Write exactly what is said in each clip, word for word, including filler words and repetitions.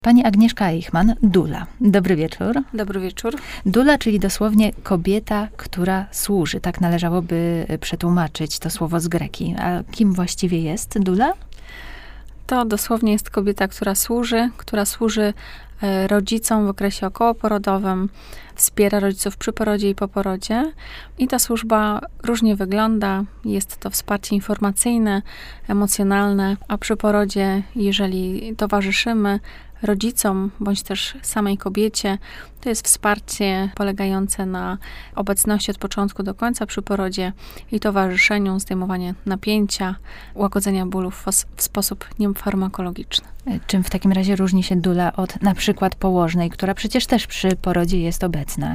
Pani Agnieszka Eichmann, dula. Dobry wieczór. Dobry wieczór. Dula, czyli dosłownie kobieta, która służy. Tak należałoby przetłumaczyć to słowo z greki. A kim właściwie jest dula? To dosłownie jest kobieta, która służy, która służy rodzicom w okresie okołoporodowym, wspiera rodziców przy porodzie i po porodzie. I ta służba różnie wygląda. Jest to wsparcie informacyjne, emocjonalne, a przy porodzie, jeżeli towarzyszymy rodzicom, bądź też samej kobiecie, to jest wsparcie polegające na obecności od początku do końca przy porodzie i towarzyszeniu, zdejmowanie napięcia, łagodzenia bólów w sposób niefarmakologiczny. Czym w takim razie różni się dula od na przykład położnej, która przecież też przy porodzie jest obecna?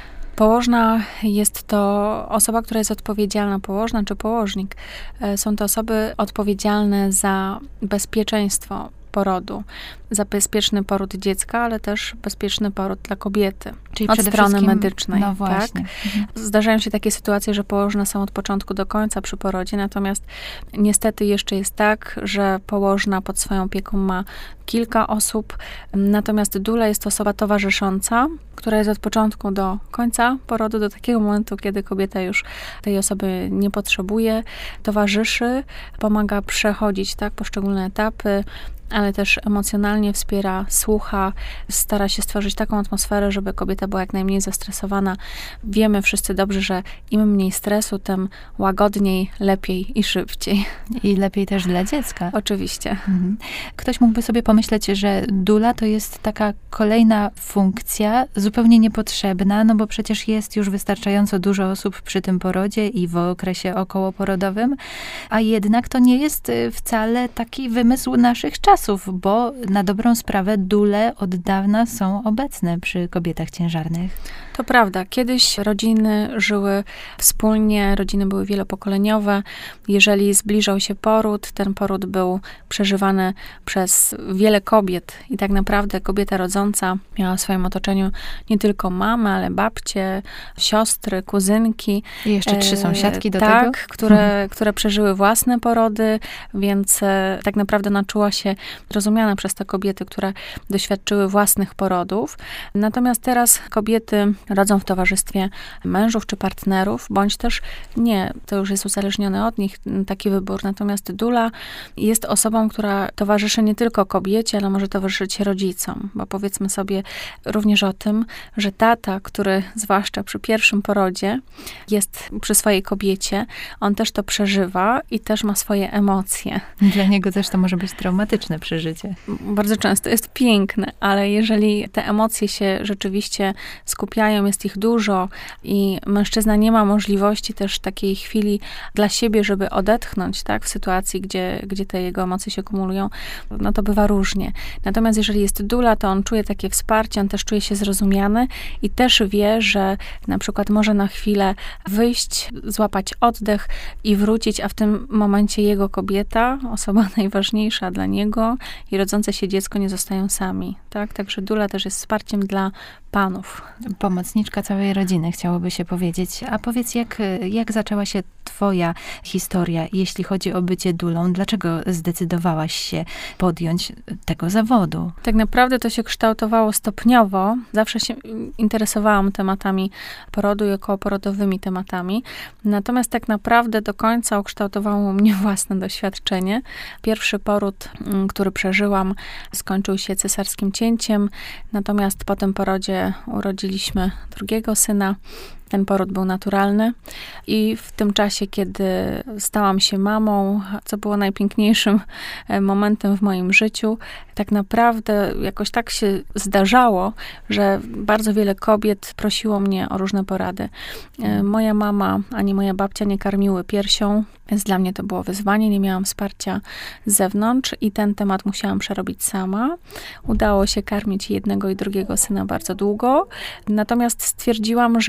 Położna jest to osoba, która jest odpowiedzialna, położna czy położnik. Są to osoby odpowiedzialne za bezpieczeństwo porodu, za bezpieczny poród dziecka, ale też bezpieczny poród dla kobiety. Czyli od strony medycznej. No właśnie. Tak? Mhm. Zdarzają się takie sytuacje, że położne są od początku do końca przy porodzie, natomiast niestety jeszcze jest tak, że położna pod swoją opieką ma kilka osób, natomiast dula jest to osoba towarzysząca, która jest od początku do końca porodu, do takiego momentu, kiedy kobieta już tej osoby nie potrzebuje, towarzyszy, pomaga przechodzić tak poszczególne etapy, ale też emocjonalnie wspiera, słucha, stara się stworzyć taką atmosferę, żeby kobieta była jak najmniej zestresowana. Wiemy wszyscy dobrze, że im mniej stresu, tym łagodniej, lepiej i szybciej. I lepiej też dla dziecka. Oczywiście. Mhm. Ktoś mógłby sobie pomyśleć, że dula to jest taka kolejna funkcja, zupełnie niepotrzebna, no bo przecież jest już wystarczająco dużo osób przy tym porodzie i w okresie okołoporodowym, a jednak to nie jest wcale taki wymysł naszych czasów, bo na dobrą sprawę dule od dawna są obecne przy kobietach ciężarnych. To prawda. Kiedyś rodziny żyły wspólnie, rodziny były wielopokoleniowe. Jeżeli zbliżał się poród, ten poród był przeżywany przez wiele kobiet i tak naprawdę kobieta rodząca miała w swoim otoczeniu nie tylko mamę, ale babcie, siostry, kuzynki. I jeszcze trzy sąsiadki do tak, tego? Tak, które, które przeżyły własne porody, więc e, tak naprawdę ona czuła się rozumiana przez te kobiety, które doświadczyły własnych porodów. Natomiast teraz kobiety rodzą w towarzystwie mężów czy partnerów, bądź też nie, to już jest uzależnione od nich taki wybór. Natomiast dula jest osobą, która towarzyszy nie tylko kobiecie, ale może towarzyszyć rodzicom, bo powiedzmy sobie również o tym, że tata, który zwłaszcza przy pierwszym porodzie jest przy swojej kobiecie, on też to przeżywa i też ma swoje emocje. Dla niego też to może być traumatyczne przeżycie. Bardzo często jest piękne, ale jeżeli te emocje się rzeczywiście skupiają, jest ich dużo i mężczyzna nie ma możliwości też takiej chwili dla siebie, żeby odetchnąć, tak, w sytuacji, gdzie, gdzie te jego emocje się kumulują, no to bywa różnie. Natomiast jeżeli jest dula, to on czuje takie wsparcie, on też czuje się zrozumiany i też wie, że na przykład może na chwilę wyjść, złapać oddech i wrócić, a w tym momencie jego kobieta, osoba najważniejsza dla niego i rodzące się dziecko nie zostają sami, tak? Także dula też jest wsparciem dla panów. Pomocniczka całej rodziny, chciałoby się powiedzieć. A powiedz, jak, jak zaczęła się twoja historia, jeśli chodzi o bycie dulą? Dlaczego zdecydowałaś się podjąć tego zawodu? Tak naprawdę to się kształtowało stopniowo. Zawsze się interesowałam tematami porodu i okołoporodowymi tematami. Natomiast tak naprawdę do końca ukształtowało mnie własne doświadczenie. Pierwszy poród, który przeżyłam, skończył się cesarskim cięciem. Natomiast po tym porodzie urodziliśmy drugiego syna. Ten poród był naturalny i w tym czasie, kiedy stałam się mamą, co było najpiękniejszym momentem w moim życiu, tak naprawdę jakoś tak się zdarzało, że bardzo wiele kobiet prosiło mnie o różne porady. Moja mama ani moja babcia nie karmiły piersią, więc dla mnie to było wyzwanie, nie miałam wsparcia z zewnątrz i ten temat musiałam przerobić sama. Udało się karmić jednego i drugiego syna bardzo długo, natomiast stwierdziłam, że chciałabym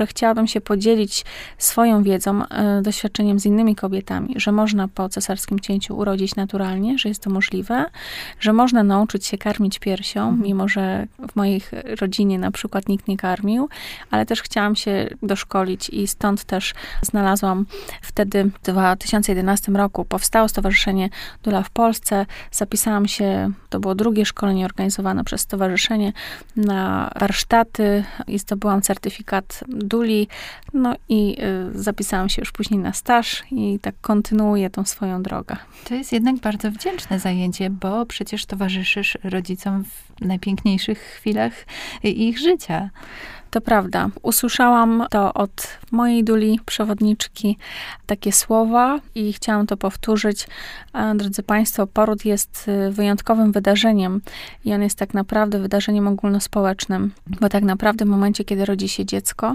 się podzielić swoją wiedzą, e, doświadczeniem z innymi kobietami, że można po cesarskim cięciu urodzić naturalnie, że jest to możliwe, że można nauczyć się karmić piersią, mhm. mimo że w mojej rodzinie na przykład nikt nie karmił, ale też chciałam się doszkolić i stąd też znalazłam wtedy w dwa tysiące jedenastym roku powstało Stowarzyszenie Dula w Polsce. Zapisałam się, to było drugie szkolenie organizowane przez stowarzyszenie na warsztaty i zdobyłam certyfikat Duli, no i y, zapisałam się już później na staż i tak kontynuuję tą swoją drogę. To jest jednak bardzo wdzięczne zajęcie, bo przecież towarzyszysz rodzicom w najpiękniejszych chwilach ich życia. To prawda. Usłyszałam to od mojej Duli, przewodniczki, takie słowa i chciałam to powtórzyć. Drodzy Państwo, poród jest wyjątkowym wydarzeniem i on jest tak naprawdę wydarzeniem ogólnospołecznym, bo tak naprawdę w momencie, kiedy rodzi się dziecko,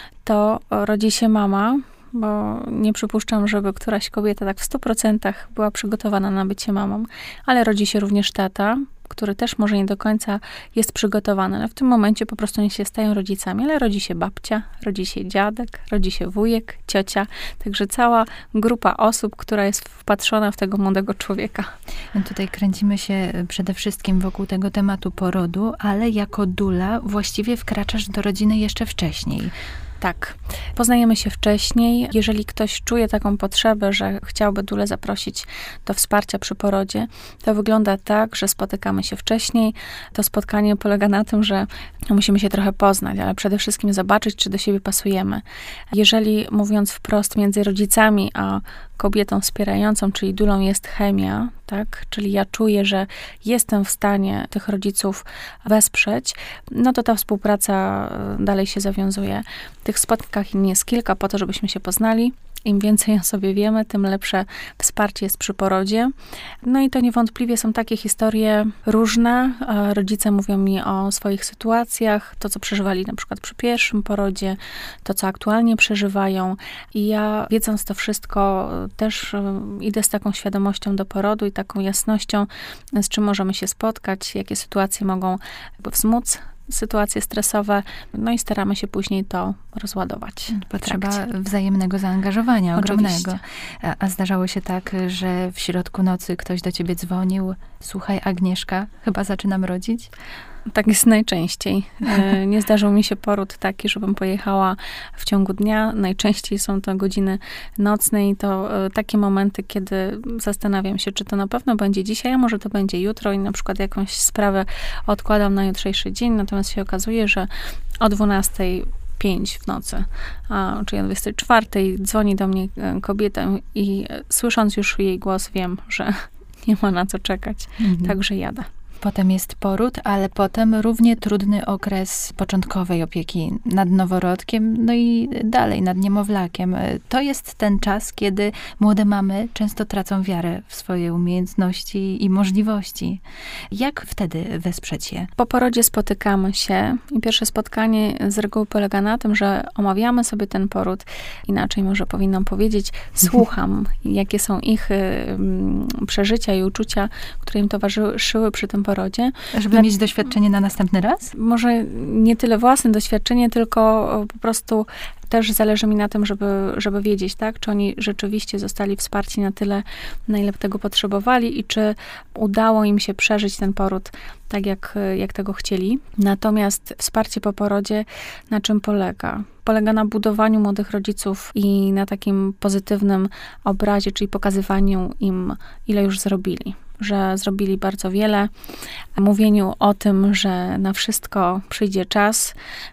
to rodzi się mama, bo nie przypuszczam, żeby któraś kobieta tak w stu procentach była przygotowana na bycie mamą, ale rodzi się również tata, który też może nie do końca jest przygotowany. Ale w tym momencie po prostu nie się stają rodzicami, ale rodzi się babcia, rodzi się dziadek, rodzi się wujek, ciocia. Także cała grupa osób, która jest wpatrzona w tego młodego człowieka. No tutaj kręcimy się przede wszystkim wokół tego tematu porodu, ale jako dula właściwie wkraczasz do rodziny jeszcze wcześniej. Tak. Poznajemy się wcześniej. Jeżeli ktoś czuje taką potrzebę, że chciałby dulę zaprosić do wsparcia przy porodzie, to wygląda tak, że spotykamy się wcześniej. To spotkanie polega na tym, że musimy się trochę poznać, ale przede wszystkim zobaczyć, czy do siebie pasujemy. Jeżeli, mówiąc wprost, między rodzicami a kobietą wspierającą, czyli dulą, jest chemia, tak? Czyli ja czuję, że jestem w stanie tych rodziców wesprzeć, no to ta współpraca dalej się zawiązuje. Tych spotkań jest kilka po to, żebyśmy się poznali. Im więcej o sobie wiemy, tym lepsze wsparcie jest przy porodzie. No i to niewątpliwie są takie historie różne. Rodzice mówią mi o swoich sytuacjach, to co przeżywali na przykład przy pierwszym porodzie, to co aktualnie przeżywają. I ja, wiedząc to wszystko, też idę z taką świadomością do porodu i taką jasnością, z czym możemy się spotkać, jakie sytuacje mogą jakby wzmóc sytuacje stresowe, no i staramy się później to rozładować. Potrzeba wzajemnego zaangażowania, ogromnego. A, a zdarzało się tak, że w środku nocy ktoś do ciebie dzwonił: słuchaj, Agnieszka, chyba zaczynam rodzić? Tak jest najczęściej. Nie zdarzył mi się poród taki, żebym pojechała w ciągu dnia. Najczęściej są to godziny nocne i to takie momenty, kiedy zastanawiam się, czy to na pewno będzie dzisiaj, a może to będzie jutro i na przykład jakąś sprawę odkładam na jutrzejszy dzień, natomiast się okazuje, że o dwunastej pięć w nocy, a, czyli o dwudziestej czwartej dzwoni do mnie kobieta i słysząc już jej głos, wiem, że nie ma na co czekać, mhm. także jadę. Potem jest poród, ale potem równie trudny okres początkowej opieki nad noworodkiem, no i dalej nad niemowlakiem. To jest ten czas, kiedy młode mamy często tracą wiarę w swoje umiejętności i możliwości. Jak wtedy wesprzeć je? Po porodzie spotykamy się i pierwsze spotkanie z reguły polega na tym, że omawiamy sobie ten poród. Inaczej może powinnam powiedzieć, słucham, jakie są ich um, przeżycia i uczucia, które im towarzyszyły przy tym porodzie. Żeby na, mieć doświadczenie na następny raz? Może nie tyle własne doświadczenie, tylko po prostu też zależy mi na tym, żeby, żeby wiedzieć, tak, czy oni rzeczywiście zostali wsparci na tyle, na ile tego potrzebowali i czy udało im się przeżyć ten poród tak, jak, jak tego chcieli. Natomiast wsparcie po porodzie na czym polega? Polega na budowaniu młodych rodziców i na takim pozytywnym obrazie, czyli pokazywaniu im, ile już zrobili. Że zrobili bardzo wiele, mówieniu o tym, że na wszystko przyjdzie czas,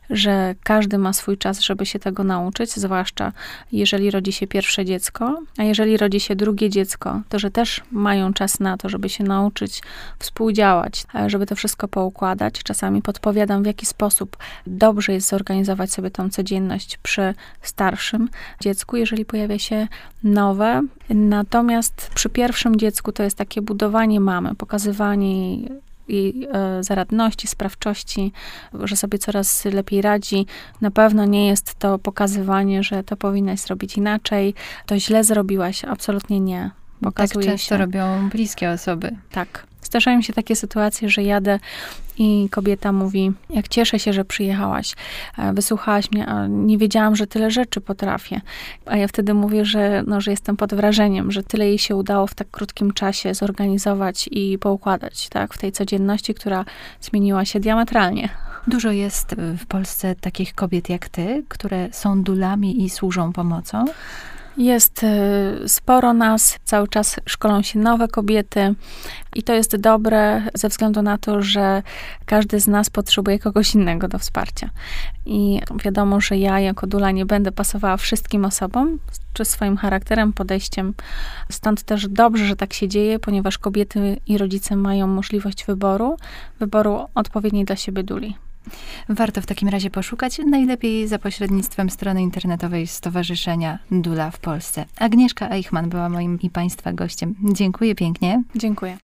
że każdy ma swój czas, żeby się tego nauczyć, zwłaszcza jeżeli rodzi się pierwsze dziecko, a jeżeli rodzi się drugie dziecko, to że też mają czas na to, żeby się nauczyć współdziałać, żeby to wszystko poukładać. Czasami podpowiadam, w jaki sposób dobrze jest zorganizować sobie tą codzienność przy starszym dziecku, jeżeli pojawia się nowe. Natomiast przy pierwszym dziecku to jest takie budowanie mamy, pokazywanie jej, jej e, zaradności, sprawczości, że sobie coraz lepiej radzi. Na pewno nie jest to pokazywanie, że to powinnaś zrobić inaczej, to źle zrobiłaś. Absolutnie nie. Bo Tak okazuje często się, robią bliskie osoby. tak. Zdarzają się takie sytuacje, że jadę i kobieta mówi, jak cieszę się, że przyjechałaś, wysłuchałaś mnie, a nie wiedziałam, że tyle rzeczy potrafię. A ja wtedy mówię, że, no, że jestem pod wrażeniem, że tyle jej się udało w tak krótkim czasie zorganizować i poukładać, tak, w tej codzienności, która zmieniła się diametralnie. Dużo jest w Polsce takich kobiet jak ty, które są dulami i służą pomocą. Jest y, sporo nas, cały czas szkolą się nowe kobiety i to jest dobre ze względu na to, że każdy z nas potrzebuje kogoś innego do wsparcia. I wiadomo, że ja jako dula nie będę pasowała wszystkim osobom, czy swoim charakterem, podejściem. Stąd też dobrze, że tak się dzieje, ponieważ kobiety i rodzice mają możliwość wyboru, wyboru odpowiedniej dla siebie duli. Warto w takim razie poszukać, najlepiej za pośrednictwem strony internetowej Stowarzyszenia Dula w Polsce. Agnieszka Eichmann była moim i Państwa gościem. Dziękuję pięknie. Dziękuję.